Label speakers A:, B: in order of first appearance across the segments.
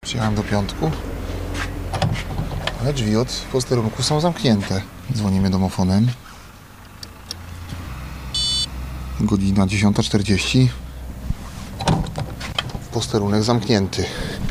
A: Przyjechałem do Piątku, ale drzwi od posterunku są zamknięte. Dzwonimy domofonem. Godzina 10:40. Posterunek zamknięty.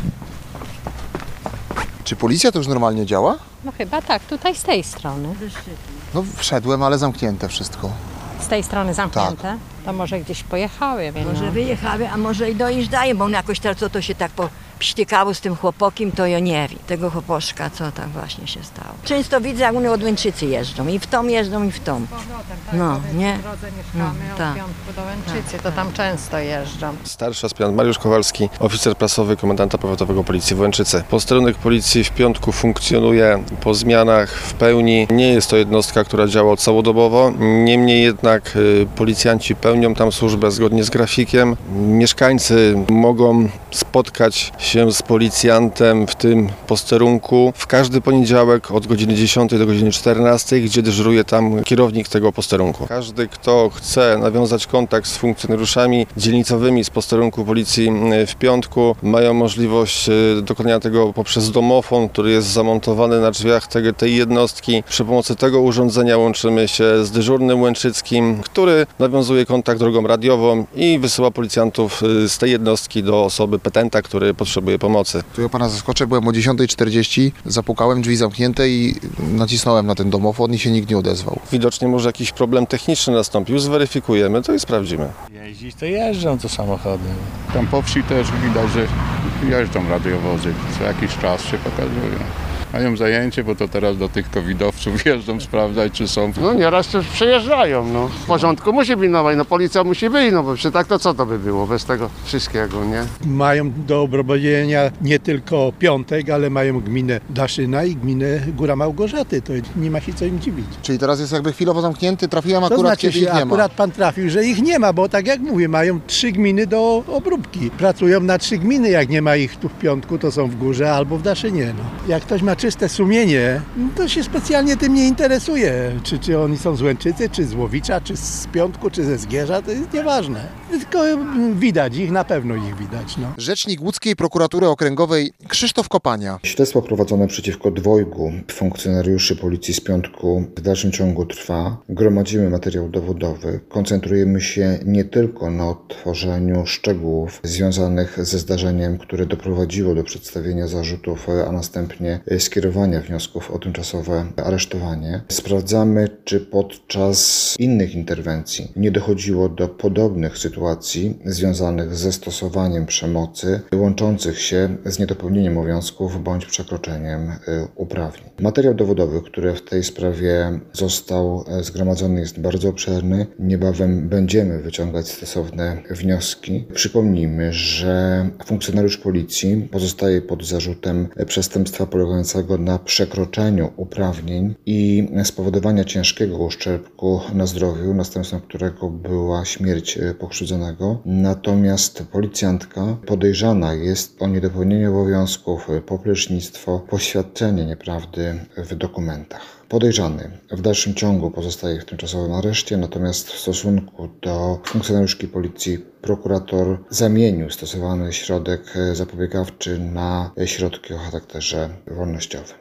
A: Czy policja to już normalnie działa?
B: No chyba tak, tutaj z tej strony.
A: No wszedłem, ale zamknięte wszystko.
B: Z tej strony zamknięte. To może gdzieś pojechały.
C: Może wyjechały, a może i dojeżdżają, bo on jakoś teraz co to się tak popściekało z tym chłopokiem, to ja nie wiem. Tego chłoposzka, co tam właśnie się stało. Często widzę, jak one od Łęczycy jeżdżą. I w tą jeżdżą, i w tą. No, nie?
B: W drodze mieszkamy
C: tak.
B: od Piątku do Łęczycy, to tam często jeżdżą.
D: Starszy aspirant Mariusz Kowalski, oficer prasowy komendanta powiatowego Policji w Łęczycy. Posterunek Policji w Piątku funkcjonuje po zmianach w pełni. Nie jest to jednostka, która działa całodobowo. Niemniej jednak policjanci pełnią tam służbę zgodnie z grafikiem. Mieszkańcy mogą spotkać się z policjantem w tym posterunku w każdy poniedziałek od godziny 10 do godziny 14, gdzie dyżuruje tam kierownik tego posterunku. Każdy, kto chce nawiązać kontakt z funkcjonariuszami dzielnicowymi z posterunku Policji w Piątku, mają możliwość dokonania tego poprzez domofon, który jest zamontowany na drzwiach tej jednostki. Przy pomocy tego urządzenia łączymy się z dyżurnym łęczyckim, który nawiązuje kontakt drogą radiową i wysyła policjantów z tej jednostki do osoby petenta, który potrzebuje pomocy.
A: Tu ja pana zaskoczę, byłem o 10:40, zapukałem, drzwi zamknięte i nacisnąłem na ten domofon i się nikt nie odezwał.
D: Widocznie może jakiś problem techniczny nastąpił, zweryfikujemy to i sprawdzimy.
E: Jeździć to jeżdżą to samochody.
F: Tam po wsi też widać, że jeżdżą radiowozy. Co jakiś czas się pokazują. Mają zajęcie, bo to teraz do tych covidowców jeżdżą sprawdzać, czy są.
G: No nieraz też przejeżdżają, no. W porządku musi być, no policja musi być, no bo przy tak to co to by było bez tego wszystkiego, nie?
H: Mają do obrobienia nie tylko Piątek, ale mają gminę Daszyna i gminę Góra Małgorzaty. To nie ma się co im dziwić.
A: Czyli teraz jest jakby chwilowo zamknięty, trafiłem
H: To
A: akurat,
H: znaczy
A: kiedy ich
H: się,
A: nie ma.
H: akurat pan trafił, że ich nie ma, bo tak jak mówię, mają 3 gminy do obróbki. Pracują na 3 gminy, jak nie ma ich tu w Piątku, to są w Górze albo w Daszynie. No. Jak ktoś ma czyste sumienie, to się specjalnie tym nie interesuje. Czy oni są z Łęczycy, czy z Łowicza, czy z Piątku, czy ze Zgierza, to jest nieważne. Tylko widać ich, na pewno ich widać. No.
A: Rzecznik Łódzkiej Prokuratury Okręgowej Krzysztof Kopania.
I: Śledztwo prowadzone przeciwko 2 funkcjonariuszy policji z Piątku w dalszym ciągu trwa. Gromadzimy materiał dowodowy. Koncentrujemy się nie tylko na odtworzeniu szczegółów związanych ze zdarzeniem, które doprowadziło do przedstawienia zarzutów, a następnie skierowania wniosków o tymczasowe aresztowanie. Sprawdzamy, czy podczas innych interwencji nie dochodziło do podobnych sytuacji związanych ze stosowaniem przemocy, łączących się z niedopełnieniem obowiązków bądź przekroczeniem uprawnień. Materiał dowodowy, który w tej sprawie został zgromadzony, jest bardzo obszerny. Niebawem będziemy wyciągać stosowne wnioski. Przypomnijmy, że funkcjonariusz policji pozostaje pod zarzutem przestępstwa polegającego na przekroczeniu uprawnień i spowodowania ciężkiego uszczerbku na zdrowiu, następstwem którego była śmierć pokrzywdzonego. Natomiast policjantka podejrzana jest o niedopełnienie obowiązków, poplecznictwo, poświadczenie nieprawdy w dokumentach. Podejrzany w dalszym ciągu pozostaje w tymczasowym areszcie, natomiast w stosunku do funkcjonariuszki policji prokurator zamienił stosowany środek zapobiegawczy na środki o charakterze wolnościowym.